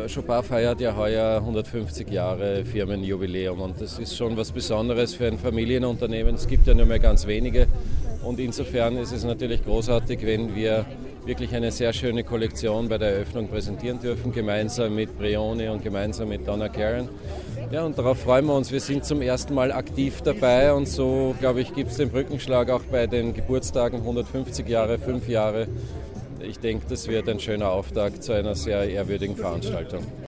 Chopin feiert ja heuer 150 Jahre Firmenjubiläum und das ist schon was Besonderes für ein Familienunternehmen. Es gibt ja nur mehr ganz wenige und insofern ist es natürlich großartig, wenn wir wirklich eine sehr schöne Kollektion bei der Eröffnung präsentieren dürfen, gemeinsam mit Brioni und gemeinsam mit Donna Karan. Ja, und darauf freuen wir uns. Wir sind zum ersten Mal aktiv dabei und so, glaube ich, gibt es den Brückenschlag auch bei den Geburtstagen 150 Jahre, 5 Jahre. Ich denke, das wird ein schöner Auftakt zu einer sehr ehrwürdigen Veranstaltung.